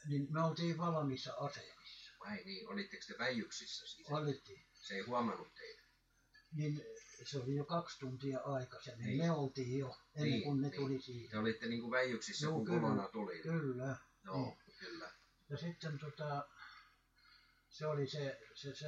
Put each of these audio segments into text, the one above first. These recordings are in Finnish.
niin me oltiin valmiissa asemissa. Vai niin, olitteko te väijyksissä siis? Oltiin. Se ei huomannut teitä? Niin se oli jo 2 tuntia aikaisemmin. Niin. Me oltiin jo ennen kuin ne tuli siihen. Te olitte niin kuin väijyksissä, kun kyllä, kolona tuli? Kyllä. Joo, niin. kyllä. Ja sitten se oli se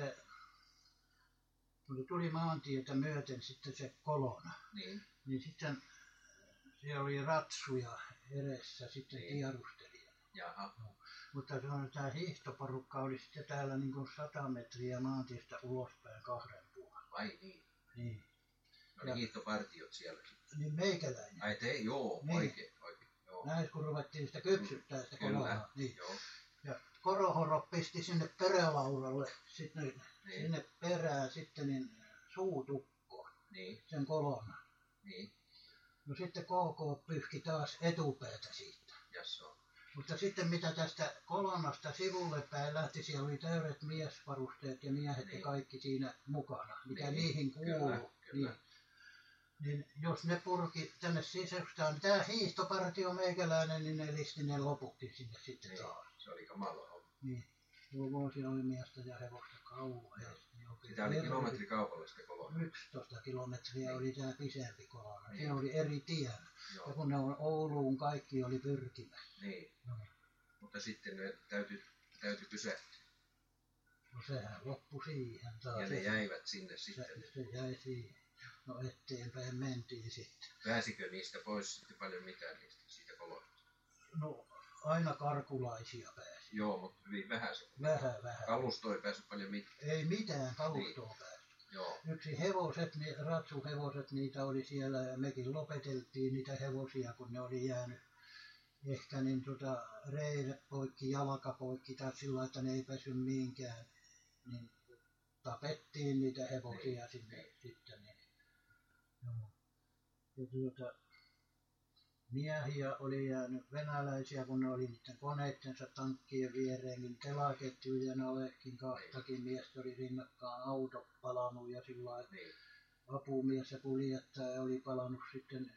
kun tuli maantietä myöten sitten se kolona. Niin sitten siellä oli ratsuja edessä sitten tiedustelijana. Jaha. No. Mutta tämä hiihtoporukka oli sitten täällä niin kuin 100 metriä maantiestä ulospäin 2 puolella. Vai niin? Niin. Oli hiihtopartiot siellä. Niin meikäläinen. Ai te, joo, niin. Oikein. Joo. Näin kun ruvettiin sitä kypsyttää sitä kolonaa. Niin. Joo. Ja korohoro pisti sinne perälauralle, sitten sinne perään sitten niin suutukkoon, sen kolona. Niin. No sitten KK pyyhki taas etupäätä siitä. Jasso. Mutta sitten mitä tästä kolonnasta sivulle päin lähti, siellä oli täydet miesvarusteet ja miehet ja kaikki siinä mukana, mikä niihin kuuluu. Kyllä. Niin jos ne purki tänne sisästään, niin tämä hiihtopartio meikäläinen, niin ne listi ne loputkin sinne sitten taas. Se oli kamala homma. Niin. Vuosi oli miestä ja hevosta kauheasti. Sitä oli kilometri kaupalle sitä kolonaa. 11 kilometriä oli tämä pisempi kolona. Siinä oli eri tien. Ja kun ne on Ouluun, kaikki oli pyrkimässä. Niin. No. Mutta sitten ne täytyi pysähtyä. No sehän loppui siihen taas. Ja ne jäivät sinne sitten. Se jäi siihen. No eteenpäin mentiin sitten. Pääsikö niistä pois sitten paljon mitään siitä kolonasta? No aina karkulaisia pääsi. Joo, mutta hyvin vähän se. Vähän. Kalusto ei päässyt paljon mitään. Ei mitään kalustoa päässyt. Joo. Yksi hevoset, ratsuhevoset, niitä oli siellä ja mekin lopeteltiin niitä hevosia, kun ne oli jäänyt ehkä niin reidet poikki, jalka poikki tai sillä, että ne ei päässyt mihinkään. Niin tapettiin niitä hevosia sinne sitten. Niin. Joo. Ja miehiä oli jäänyt venäläisiä, kun ne oli niiden koneittensa tankkien viereen, niin telaketjujen allekin 2 miestä oli rinnakkaan auto palannut ja sillä lailla apumies ja kuljettaja oli palannut sitten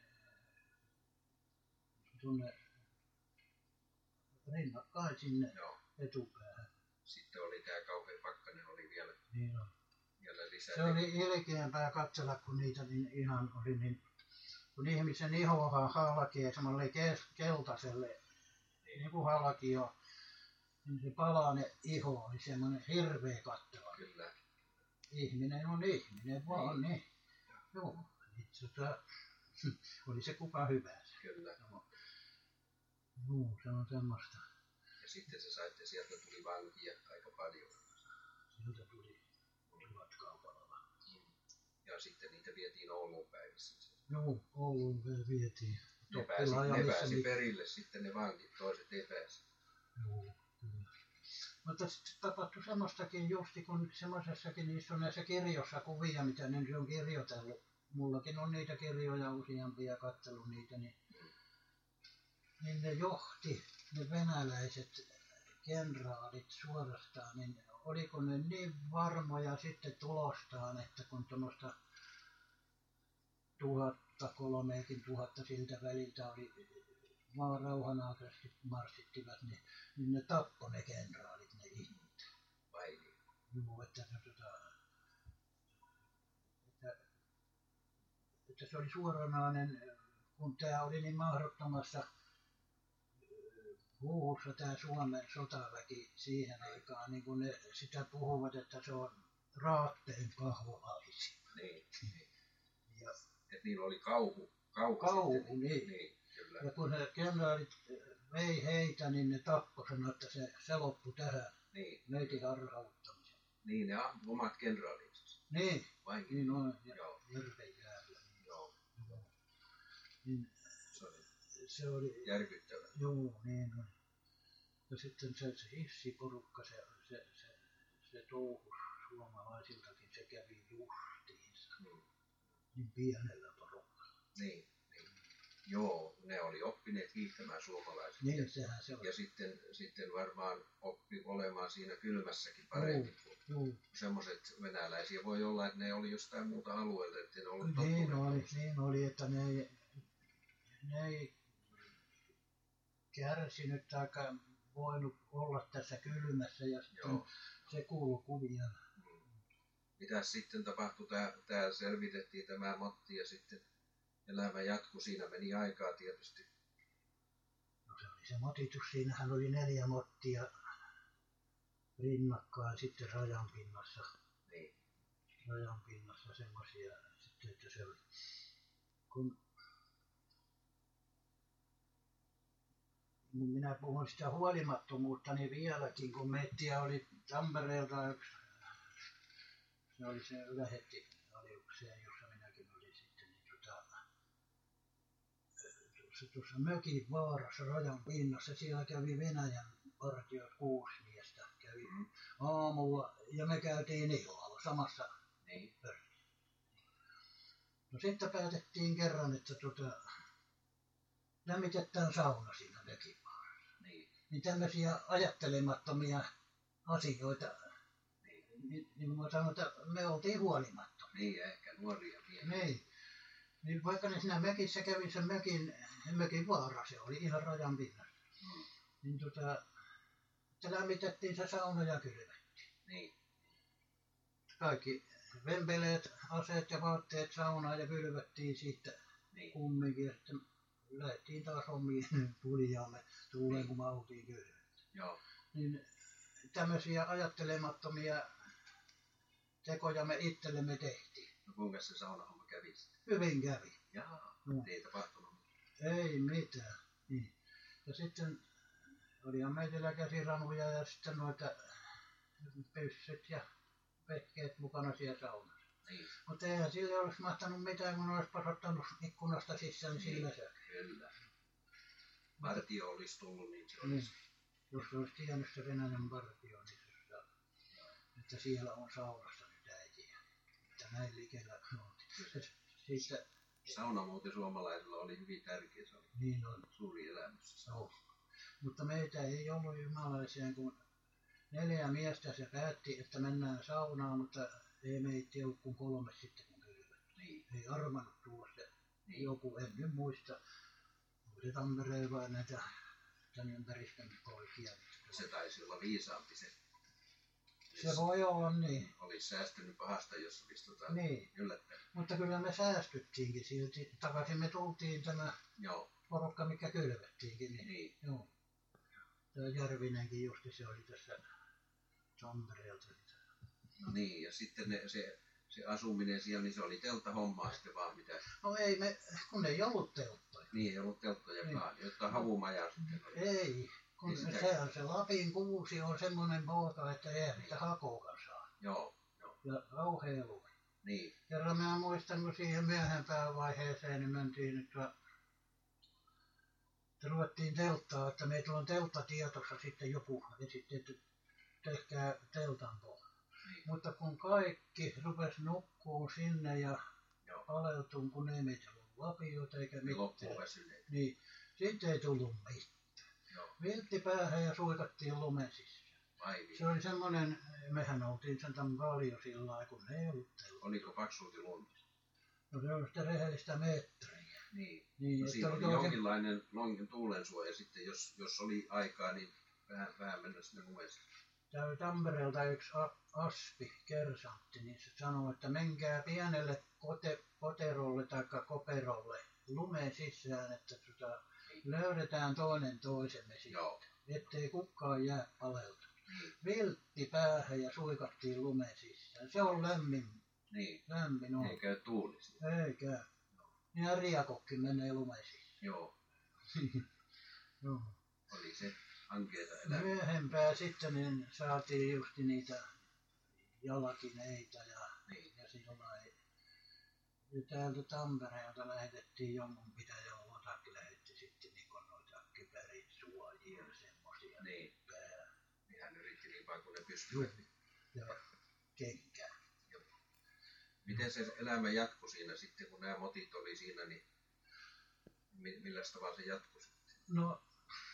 tuonne rinnakkain sinne etupäähän. Sitten oli tämä kauhean pakkanen oli vielä, vielä lisää. Se oli ilkeämpää katsella, kun niitä niin ihan oli niin. Kun ihmisen ihohan halkee samalle keltaiselle, niin kuin halkio, niin se palane iho oli semmoinen hirveä kattava. Kyllä. Ihminen on ihminen vaan, niin. Joo, oli se kuka hyvänsä. Kyllä. Joo, se on semmoista. Ja sitten se saitte, sieltä tuli vankia aika paljon. Sieltä tuli kaupalla. Ja sitten niitä vietiin Ouluun päivissä. Joo, Ouluun vietiin. Ne pääsi perille sitten ne vankit, toiset ei pääse. Joo, kyllä. Mutta sitten tapahtui semmoistakin justi, kun semmoisessakin niissä on näissä kirjoissa kuvia, mitä ne on kirjoitellut. Mullakin on niitä kirjoja useampia, katsellut niitä, niin ne johti, ne venäläiset kenraalit suorastaan, niin oliko ne niin varmoja sitten tulostaan, että kun tuommoista 1000-3000 siltä väliltä oli maan rauhanaikaisesti marssittivat, niin ne tappoi ne kenraalit, ne ihmiset. Vai niin? Joo, että se oli suoranainen, kun tämä oli niin mahdottomassa huuhussa tämä Suomen sotaväki siihen aikaan, niin kun ne sitä puhuvat, että se on raatteen paholaisia. Niin. Ja että niillä oli kauhu niin. Kyllä. Ja kun ne kenraalit vei heitä, niin ne tappoi, sanoi, että se loppui tähän meidän harhauttamisen. Niin, ne omat kenraalinsa. Niin, vai niin on, järven jäällä. Joo. Niin, se oli järkyttävää. Joo, niin on. Ja sitten se hissiporukka, se touhus suomalaisiltakin, se kävi justiinsa. Niin pienellä porukalla. Niin. Joo, ne oli oppineet hiihtämään suomalaiset. Niin, sehän se on. Ja sitten varmaan oppi olemaan siinä kylmässäkin paremmin kuin semmoiset venäläisiä. Voi olla, että ne oli jostain muuta alueelta, että ne ollut tottuneet. Niin oli, että ne ei kärsinyt tai voinut olla tässä kylmässä ja sitten se kuului kuvia. Mitäs sitten tapahtui? Täällä selvitettiin tämä motti ja sitten elämä jatkui. Siinä meni aikaa tietysti. No se oli se motitus. Siinähän oli 4 mottia rinnakkain sitten rajan pinnassa. Niin. Rajan pinnassa semmoisia sitten, että se oli kun minä puhun sitä huolimattomuutta niin vieläkin, kun meitä oli Tampereelta yksi, se oli se lähetti aliukseen, jossa minäkin olin sitten, niin tuossa mökin vaarassa rajan pinnassa, siellä kävi Venäjän partiot 6 miestä kävi aamulla ja me käytiin illalla samassa pörssissä. No sitten päätettiin kerran, että lämmitetään sauna siinä mökin vaarassa. Niin tämmöisiä ajattelemattomia asioita, niin kuin mä sanoin, että me oltiin huolimattomia. Niin, ehkä nuoria miehiä. Niin vaikka ne siinä mökissä kävi sen mökin vaara, se oli ihan rajan pinnassa. Niin että lämmitettiin se sauna ja kylvettiin. Niin. Kaikki vempeleet, aseet ja vaatteet saunaan ja kylvettiin siitä kumminkin. Ja sitten lähdettiin taas hommiin tulijaamme tuuleen, kun me oltiin kylvetty. Joo. Niin tämmöisiä ajattelemattomia tekoja me itsellemme tehtiin. No kuinka se saunahomma kävi sitten? Hyvin kävi. Jaa, ei tapahtunut. Ei mitään. Niin. Ja sitten olihan meillä käsiranuja ja sitten noita pyssyt ja vehkeet mukana siellä saunassa. Niin. Mutta eihän sille olisi mahtanut mitään, kun olisi pasottanut ikkunasta sisään, niin sillä se. Kyllä. Partio olisi tullut, niin se olisi. Jos se olisi tiennyt se Venäjän partio, niin että siellä on saunassa nyt äitiä. Että näin likellä on. Sauna muuten suomalaisilla oli hyvin tärkeä. Se oli niin on. Suuri elämys. Mutta meitä ei ollut jumalaiseen, kun 4 miestä se päätti, että mennään saunaan, mutta ei meitä ollut kuin 3 sitten kun kylvettiin. Niin. Ei arvannut tulla se joku, en nyt muista. Oli Tampereen vai näitä tämän ympäristön poikia. Se taisi olla viisaampi se. Se voi olla niin. Olisi säästynyt pahasta, jos olisi yllättänyt. Mutta kyllä me säästyttiinkin silti. Takaisin me tultiin tämä porukka, mikä kylvettiinkin. Niin. Joo. Tämä Järvinenkin justi se oli tässä Tampereelta. No niin, ja sitten se asuminen siellä, niin se oli telttahommaa sitten vaan mitä? No ei kun ei ollut telttoja. Niin, ei ollut telttojakaan, jotta havumaja sitten oli. Ei, kun se Lapin kuusi on semmoinen poika, että ei sitä hakoakaan saa. Joo. Ja kauhea lumi. Niin. Kerran mä muistan, kun siihen myöhempään vaiheeseen niin mentiin, että ruvettiin telttaa, että meillä on telttatietossa sitten joku esitti, että tehkää teltan pohja. Niin. Mutta kun kaikki rupesi nukkuun sinne ja paleltuun, kun ei meitä ollut lapioita eikä mitään. Niin, sitten ei tullut mitään. Viltti päähän ja suikattiin lumen sisään. Se oli semmoinen, mehän oltiin sen tämän paljon sillä lailla, kun ei ollut teltta. Oliko paksulti lunta? No se on sitä rehellistä metriä. Niin no, siinä oli jonkinlainen tuulensuoja sitten, jos oli aikaa, niin vähän mennä sinne lumessa. Tämä oli Tampereelta yksi Aspi, kersantti, niin se sanoi, että menkää pienelle koterolle tai koperolle lumeen sisään, että löydetään toinen toisemme sitten, ettei kukaan jää paleltumaan. Viltti päähän ja suikattiin lumeen sisään. Se on lämmin. Niin. Lämmin on. Ei käy tuulisi. Ei käy. Ja riakokki menee lumeen sisään. Joo. Oli se ankeeta elämää. Myöhempää sitten niin saatiin just niitä jalkineita ja sillain. Ja täältä Tampereelta lähetettiin jonkun pitäjän Otakin lähetti sitten niin noita kypärisuojia ja semmosia. Niin. Hän yritti niin paljon kun ne pystyivät. Ja kenkää. Miten se elämä jatkui siinä sitten, kun nämä motit oli siinä, niin millä tavalla se jatkui sitten? No,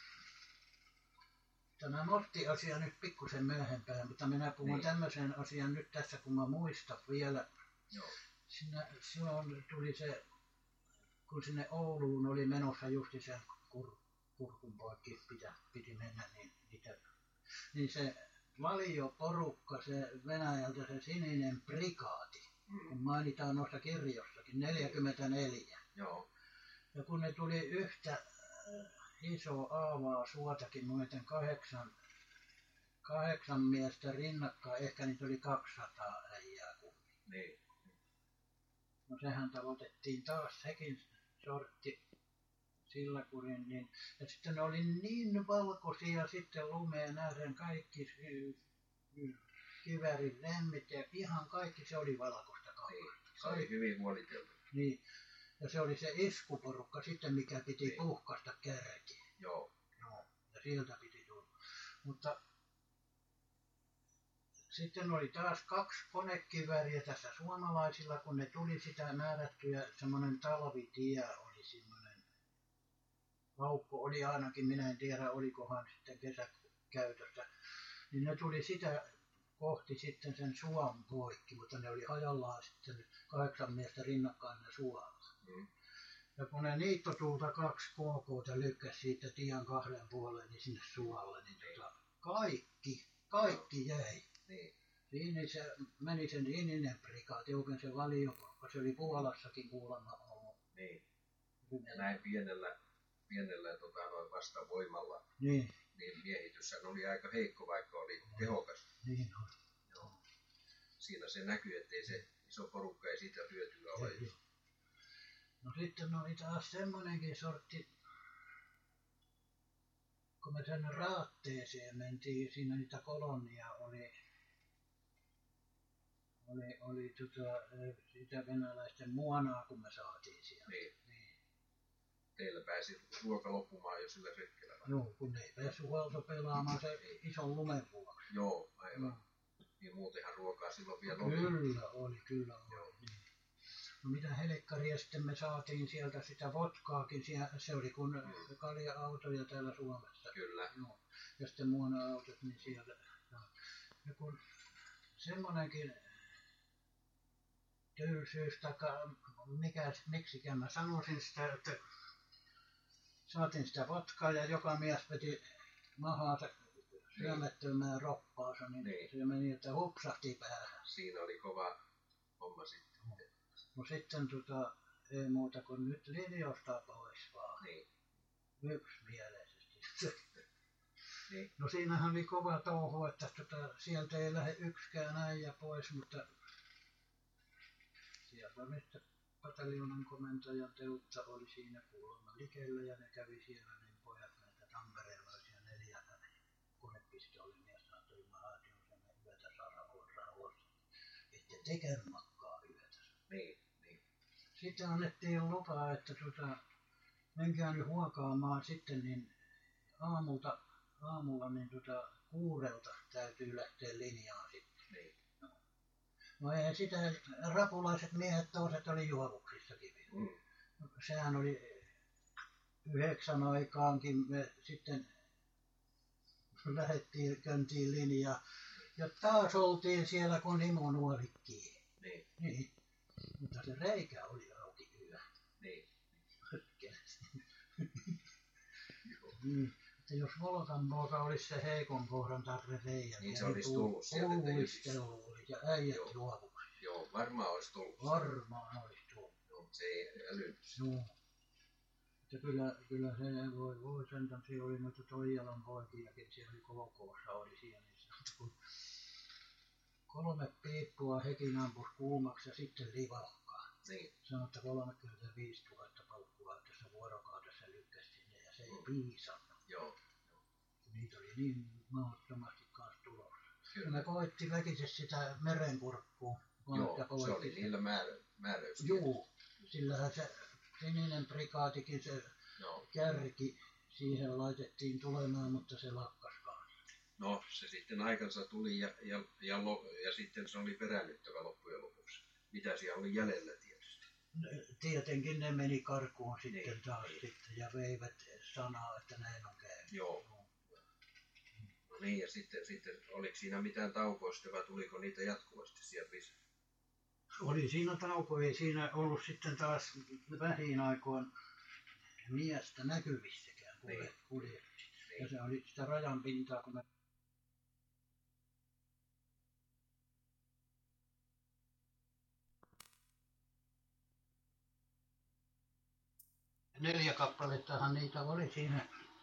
tämä motti-asia nyt pikkusen myöhempään, mutta minä puhun tämmöisen asian nyt tässä, kun mä muistan vielä. Joo. Silloin tuli se, kun sinne Ouluun oli menossa justi sen kurkun poikki piti mennä, niin niin se valioporukka, se Venäjältä se sininen prikaati, kun mainitaan noissa kirjossakin, 44. Joo. Ja kun ne tuli yhtä iso aavaa suotakin, noiden 8 miestä rinnakkain, ehkä niitä oli 200 äijää kummin. Niin. No sehän tavoitettiin taas sekin sortti sillä kurin, niin, ja sitten ne oli niin valkoisia sitten lumeen nähden kaikki kiväärin lemmit ja ihan kaikki se oli valkoista kangasta. Niin, se oli hyvin huoliteltu. Niin, ja se oli se iskuporukka sitten, mikä piti niin. puhkaista kärkiä. Joo. Joo, ja sieltä piti tulla. Mutta sitten oli taas 2 konekivääriä tässä suomalaisilla, kun ne tuli sitä määrättyä, semmoinen talvitie oli semmoinen. Laukko oli ainakin, minä en tiedä olikohan sitten kesäkäytössä, niin ne tuli sitä kohti sitten sen suon poikki, mutta ne oli hajallaan sitten 8 miestä rinnakkain ne suolla. Ja kun ne niittotuulta 2 KK:ta lykkäsi siitä tien 2 puoleen niin sinne suolle, niin kaikki jäi. Niin. Siinä se meni sen sininen prikaati, oikein se valioporukka, se oli Puolassakin kuulemma ollut. Niin. Ja näin pienellä vastavoimalla, niin miehityshän oli aika heikko, vaikka oli tehokas. Niin on. Joo. Siinä se näkyy, ettei se iso porukka ei siitä hyötyä ole. No sitten oli taas semmoinenkin sortti, kun me tänne Raatteeseen mentiin, siinä niitä kolonnia oli sitä venäläisten muonaa, kun me saatiin siellä. Niin. Teillä pääsi ruoka loppumaan jo sillä retkellä. Joo, kun ei päässyt huolto pelaamaan se ison lumen vuoksi. Joo, aivan. Niin muutenhan ruokaa silloin vielä oli. Kyllä oli. Joo. Niin. No mitä helekkaria sitten me saatiin sieltä sitä vodkaakin, se oli kun kalja-autoja täällä Suomessa. Kyllä. Joo. Ja sitten muona-autot, niin sieltä. Ja kun semmoinenkin tylsyys, miksikään mä sanoisin sitä, että saatiin sitä vodkaa ja joka mies veti mahaansa syömättömään roppaansa, niin se meni, että hupsahti päähän. Siinä oli kova homma sitten. No sitten ei muuta kuin nyt linjoista pois vaan. Niin. Yksimielisesti. Niin. No siinähän oli kova touhu, että sieltä ei lähde yksikään äijä pois, mutta sieltä mistä pataljonan komentajan Teutta oli siinä kuulemma likellä ja ne kävi siellä niin pojat näitä tamperelaisia 4 konepistoolimies sanoi, että on sen yötä rauhassa, että tekee makkaa yötä. Niin. Sitten annettiin lupaa, että menkää nyt huokaamaan sitten niin aamulla niin 6 täytyy lähteä linjaan sitten. Niin. No eihän sitä, rapulaiset miehet toiset oli juovuksissakin vielä. Sehän oli 9 aikaankin me sitten köntiin linjaa. Ja taas oltiin siellä kun imunuolikkiin. Niin. Mutta se reikä oli auki yö. Niin. Niin. Että jos Volkanpoika olisi se heikon kohdan tarve reijä, niin se olisi tullut sieltä. Ja äijät juovuksissa. Joo, varmaan olisi tullut. Varmaan olisi tullut. Joo, se ei älynyt. Joo. Että kyllä se voi sentään, siellä oli noita Toijalan poikiakin, siellä oli KK:ssa oli siellä, niin sanottu, kun 3 piippua hekin ampus kuumaksi ja sitten livahkaa. Niin. Sanoi, että 35 000 paukkua tässä vuorokaudessa lykkäsi sinne ja se ei piisannut. Joo. Niitä oli niin mahdottomasti kanssa tulossa. Ja me koitti väkisesti sitä merenkurkkuun. Joo, se oli niillä määräys. Joo, sillähän se sininen prikaatikin se kärki siihen laitettiin tulemaan, mutta se lakkas kanssa. No, se sitten aikansa tuli ja sitten se oli peräännyttävä loppujen lopuksi. Mitä siellä oli jäljellä tietysti? Tietenkin ne meni karkuun sitten taas sitten ja veivät sanaa, että näin on käynyt. Joo. No niin, ja sitten oliko siinä mitään taukoa sitten vai tuliko niitä jatkuvasti sieltä lisää? Oli siinä tauko, ei siinä ollut sitten taas vähin aikoin miestä näkyvissäkään kuljetti. Ja se oli sitä rajan pintaa, kun me 4 kappalettahan niitä oli siinä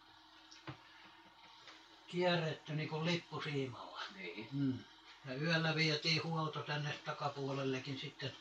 kierretty niin kuin lippusiimalla. Niin. Ja yöllä vietiin huolto tänne takapuolellekin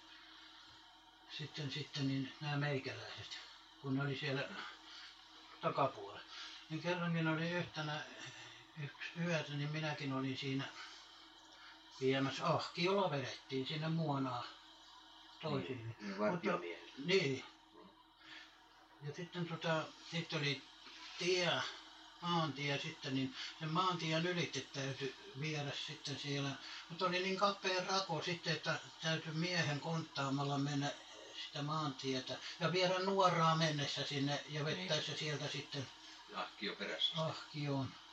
sitten niin nämä meikäläiset, kun ne oli siellä takapuolella. Niin kerrankin oli yksi yötä, niin minäkin olin siinä viemässä ahkiolla vedettiin sinne Muonaan toisille. Niin. Ja sitten sitten oli maantie sitten, niin sen maantien ylitse täytyi viedä sitten siellä. Mutta oli niin kapea rako sitten, että täytyi miehen konttaamalla mennä sitä maantietä ja viedä nuoraa mennessä sinne ja vettäessä sieltä sitten ahkio perässä. Ahkioon.